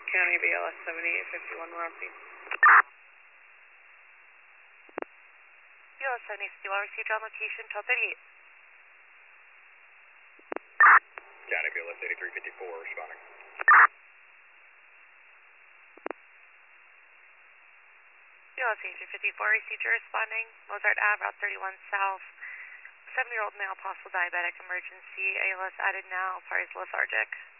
County BLS 7851 Rompy. BLS 7851 received on location 1238. County BLS 8354 responding. BLS 8354 received your responding. Mozart Ave, Route 31 South. 7-year-old male, possible diabetic emergency. ALS added now, as far as lethargic.